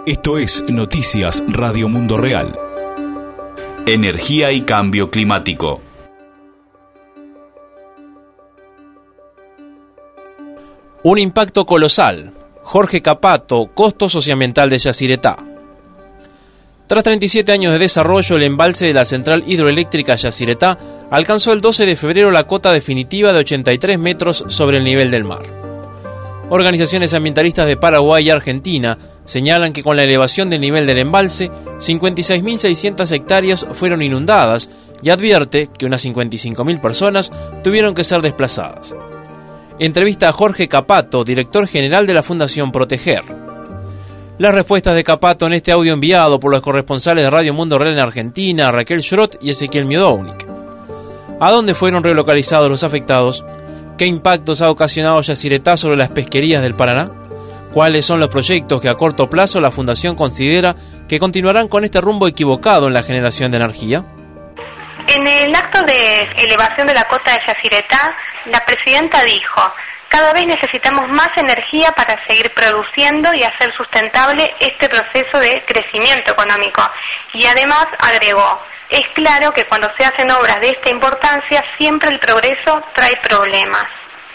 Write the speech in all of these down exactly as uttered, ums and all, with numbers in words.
Esto es Noticias Radio Mundo Real. Energía y cambio climático. Un impacto colosal. Jorge Capato, costo socioambiental de Yacyretá. Tras treinta y siete años de desarrollo, el embalse de la central hidroeléctrica Yacyretá alcanzó el doce de febrero la cota definitiva de ochenta y tres metros sobre el nivel del mar. Organizaciones ambientalistas de Paraguay y Argentina señalan que con la elevación del nivel del embalse, cincuenta y seis mil seiscientas hectáreas fueron inundadas y advierte que unas cincuenta y cinco mil personas tuvieron que ser desplazadas. Entrevista a Jorge Capato, director general de la Fundación Proteger. Las respuestas de Capato en este audio enviado por los corresponsales de Radio Mundo Real en Argentina, Raquel Schrott y Ezequiel Miodownik. ¿A dónde fueron relocalizados los afectados? ¿Qué impactos ha ocasionado Yacyretá sobre las pesquerías del Paraná? ¿Cuáles son los proyectos que a corto plazo la Fundación considera que continuarán con este rumbo equivocado en la generación de energía? En el acto de elevación de la cota de Yacyretá, la presidenta dijo: cada vez necesitamos más energía para seguir produciendo y hacer sustentable este proceso de crecimiento económico. Y además agregó: es claro que cuando se hacen obras de esta importancia, siempre el progreso trae problemas.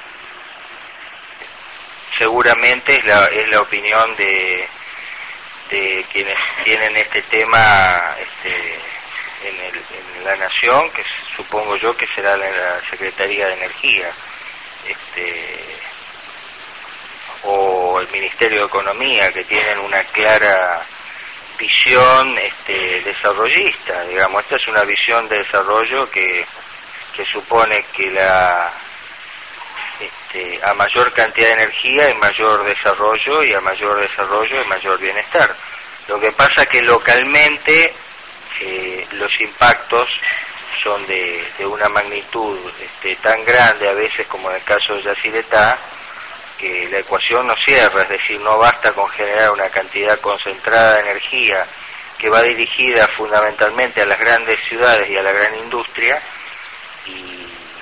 Seguramente es la, es la opinión de, de quienes tienen este tema este, en, el, en la Nación, que supongo yo que será la, la Secretaría de Energía, este, o el Ministerio de Economía, que tienen una clara visión este, desarrollista. Digamos, esta es una visión de desarrollo que, que supone que la este, a mayor cantidad de energía hay mayor desarrollo, y a mayor desarrollo hay mayor bienestar. Lo que pasa que localmente eh, los impactos son de, de una magnitud este, tan grande a veces, como en el caso de Yacyretá, que la ecuación no cierra, es decir, no basta con generar una cantidad concentrada de energía que va dirigida fundamentalmente a las grandes ciudades y a la gran industria, y,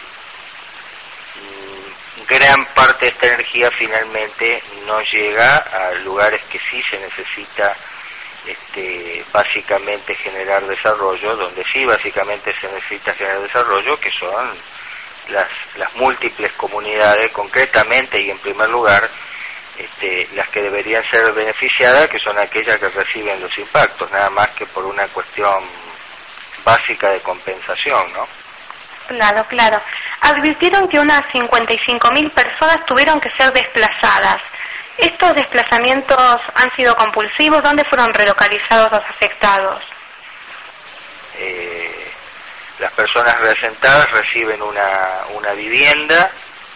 y gran parte de esta energía finalmente no llega a lugares que sí se necesita este, básicamente generar desarrollo, donde sí básicamente se necesita generar desarrollo, que son Las, las múltiples comunidades, concretamente y en primer lugar, este, las que deberían ser beneficiadas, que son aquellas que reciben los impactos, nada más que por una cuestión básica de compensación, ¿no? Claro, claro. Advirtieron que unas cincuenta y cinco mil personas tuvieron que ser desplazadas. ¿Estos desplazamientos han sido compulsivos? ¿Dónde fueron relocalizados los afectados? Eh... Las personas reasentadas reciben una, una vivienda,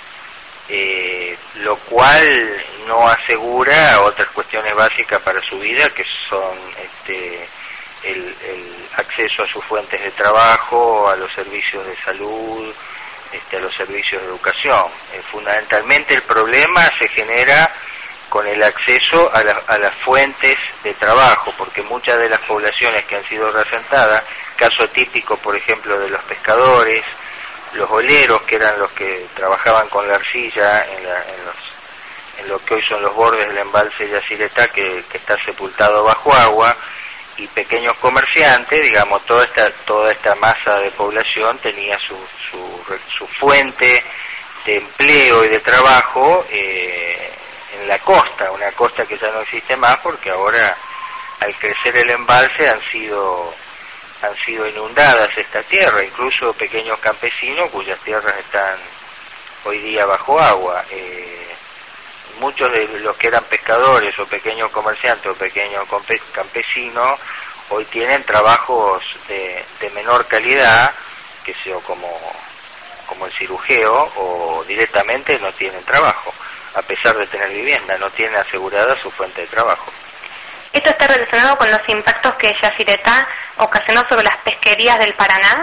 eh, lo cual no asegura otras cuestiones básicas para su vida, que son este, el, el acceso a sus fuentes de trabajo, a los servicios de salud, este, a los servicios de educación. Eh, fundamentalmente el problema se genera con el acceso a, la, a las fuentes de trabajo, porque muchas de las poblaciones que han sido reasentadas, caso típico por ejemplo de los pescadores, los oleros, que eran los que trabajaban con la arcilla en, la, en, los, en lo que hoy son los bordes del embalse de Yacyretá, que, que está sepultado bajo agua, y pequeños comerciantes, digamos, toda esta, toda esta masa de población tenía su, su, su fuente de empleo y de trabajo eh, en la costa, una costa que ya no existe más porque ahora, al crecer el embalse, han sido han sido inundadas esta tierra, incluso pequeños campesinos cuyas tierras están hoy día bajo agua. Eh, muchos de los que eran pescadores o pequeños comerciantes o pequeños campesinos hoy tienen trabajos de, de menor calidad, que sea como, como el cirujeo, o directamente no tienen trabajo, a pesar de tener vivienda, no tienen asegurada su fuente de trabajo. ¿Esto está relacionado con los impactos que Yacyretá ocasionó sobre las pesquerías del Paraná?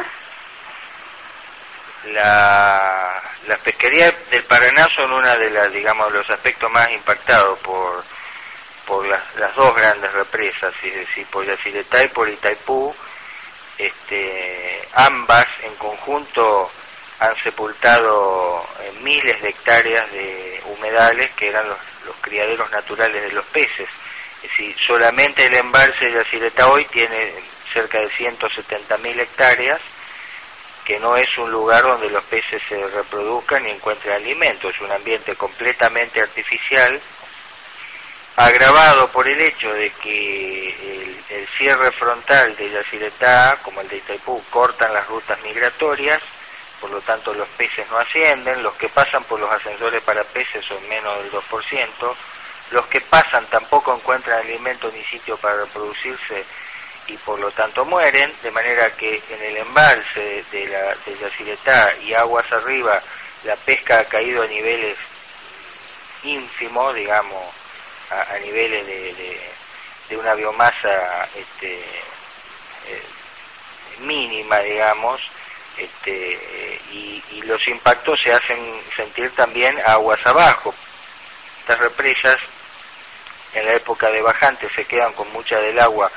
La, las pesquerías del Paraná son una de las, digamos, los aspectos más impactados por por las, las dos grandes represas, es decir, por Yacyretá y por Itaipú. Este, ambas en conjunto han sepultado eh, miles de hectáreas de humedales que eran los, los criaderos naturales de los peces. Es decir, solamente el embalse de Yacyretá hoy tiene cerca de ciento setenta mil hectáreas, que no es un lugar donde los peces se reproduzcan y encuentren alimento, es un ambiente completamente artificial, agravado por el hecho de que el, el cierre frontal de Yacyretá, como el de Itaipú, cortan las rutas migratorias, por lo tanto los peces no ascienden, los que pasan por los ascensores para peces son menos del dos por ciento, los que pasan tampoco encuentran alimento ni sitio para reproducirse y por lo tanto mueren, de manera que en el embalse de, la, de Yacyretá y aguas arriba la pesca ha caído a niveles ínfimos, digamos, a, a niveles de, de, de una biomasa este, eh, mínima, digamos, este, y, y los impactos se hacen sentir también aguas abajo. Estas represas en la época de bajante se quedan con mucha del agua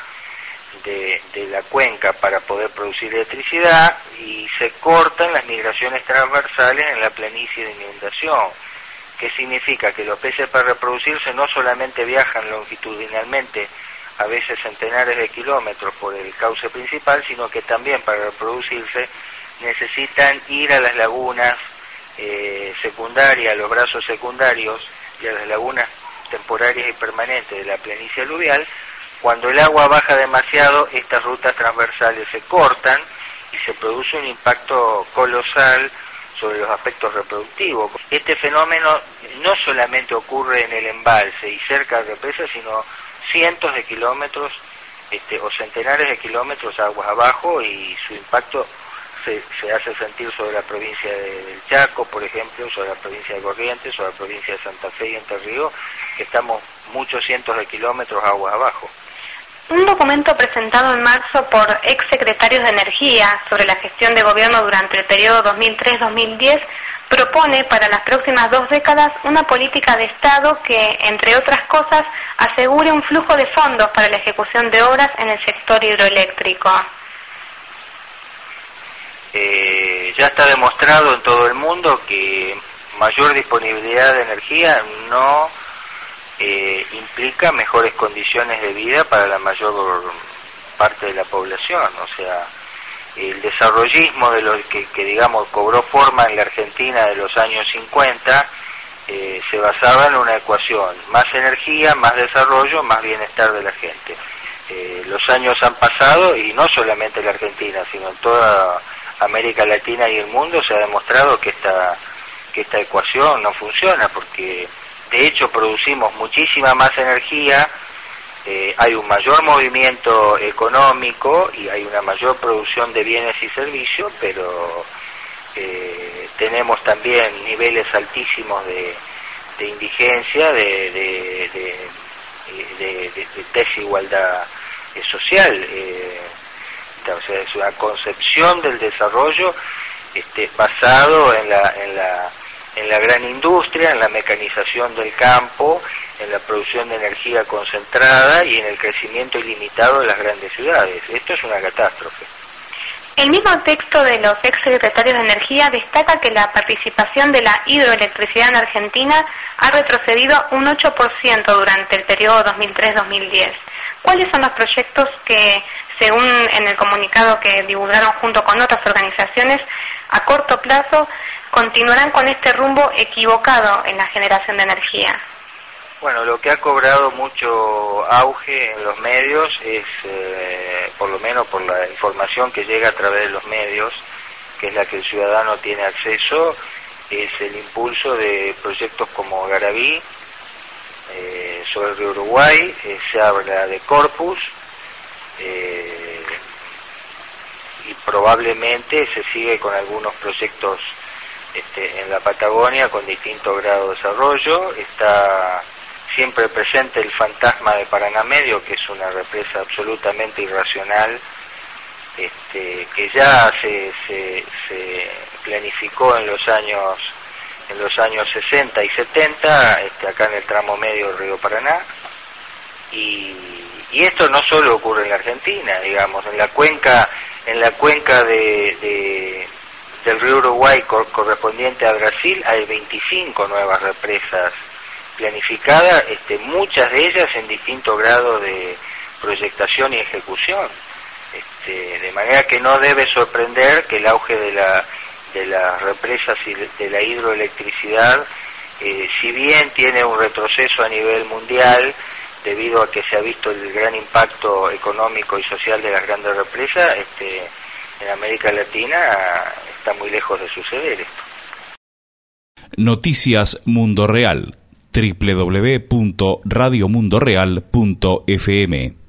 de, de la cuenca para poder producir electricidad y se cortan las migraciones transversales en la planicie de inundación, que significa que los peces para reproducirse no solamente viajan longitudinalmente, a veces centenares de kilómetros por el cauce principal, sino que también para reproducirse necesitan ir a las lagunas eh, secundarias, a los brazos secundarios y a las lagunas temporarias y permanentes de la planicie aluvial. Cuando el agua baja demasiado, estas rutas transversales se cortan y se produce un impacto colosal sobre los aspectos reproductivos. Este fenómeno no solamente ocurre en el embalse y cerca de represas, sino cientos de kilómetros este, o centenares de kilómetros aguas abajo, y su impacto se, se hace sentir sobre la provincia de, del Chaco, por ejemplo, sobre la provincia de Corrientes, sobre la provincia de Santa Fe y Entre Ríos, que estamos muchos cientos de kilómetros aguas abajo. Un documento presentado en marzo por exsecretarios de Energía sobre la gestión de gobierno durante el periodo dos mil tres a dos mil diez propone para las próximas dos décadas una política de Estado que, entre otras cosas, asegure un flujo de fondos para la ejecución de obras en el sector hidroeléctrico. Eh, ya está demostrado en todo el mundo que mayor disponibilidad de energía no Eh, implica mejores condiciones de vida para la mayor parte de la población. O sea, el desarrollismo de lo que, que digamos cobró forma en la Argentina de los años cincuenta eh, se basaba en una ecuación: más energía, más desarrollo, más bienestar de la gente. Eh, los años han pasado y no solamente en la Argentina, sino en toda América Latina y el mundo se ha demostrado que esta que esta ecuación no funciona, porque de hecho producimos muchísima más energía, eh, hay un mayor movimiento económico y hay una mayor producción de bienes y servicios, pero eh, tenemos también niveles altísimos de, de indigencia, de, de, de, de, de, de desigualdad eh, social. Eh, o sea, es una concepción del desarrollo este, basado en la, en la en la gran industria, en la mecanización del campo, en la producción de energía concentrada y en el crecimiento ilimitado de las grandes ciudades. Esto es una catástrofe. El mismo texto de los exsecretarios de Energía destaca que la participación de la hidroelectricidad en Argentina ha retrocedido un ocho por ciento durante el periodo dos mil tres a dos mil diez. ¿Cuáles son los proyectos que, según en el comunicado que divulgaron junto con otras organizaciones, a corto plazo continuarán con este rumbo equivocado en la generación de energía? Bueno, lo que ha cobrado mucho auge en los medios es, eh, por lo menos por la información que llega a través de los medios, que es la que el ciudadano tiene acceso, es el impulso de proyectos como Garaví, eh, sobre el río Uruguay, eh, se habla de Corpus, eh, y probablemente se sigue con algunos proyectos este, en la Patagonia con distinto grado de desarrollo. Está siempre presente el fantasma de Paraná Medio, que es una represa absolutamente irracional, este, que ya se, se, se planificó en los años en los años sesenta y setenta, este, acá en el tramo medio del río Paraná, y, y esto no solo ocurre en la Argentina, digamos, en la cuenca en la cuenca de, de del río Uruguay cor, correspondiente a Brasil hay veinticinco nuevas represas planificadas, este, muchas de ellas en distinto grado de proyectación y ejecución. Este, de manera que no debe sorprender que el auge de la de las represas y de la hidroelectricidad, eh, si bien tiene un retroceso a nivel mundial debido a que se ha visto el gran impacto económico y social de las grandes represas, este, en América Latina está muy lejos de suceder esto. Noticias Mundo Real, doble u doble u doble u punto radio mundo real punto f m.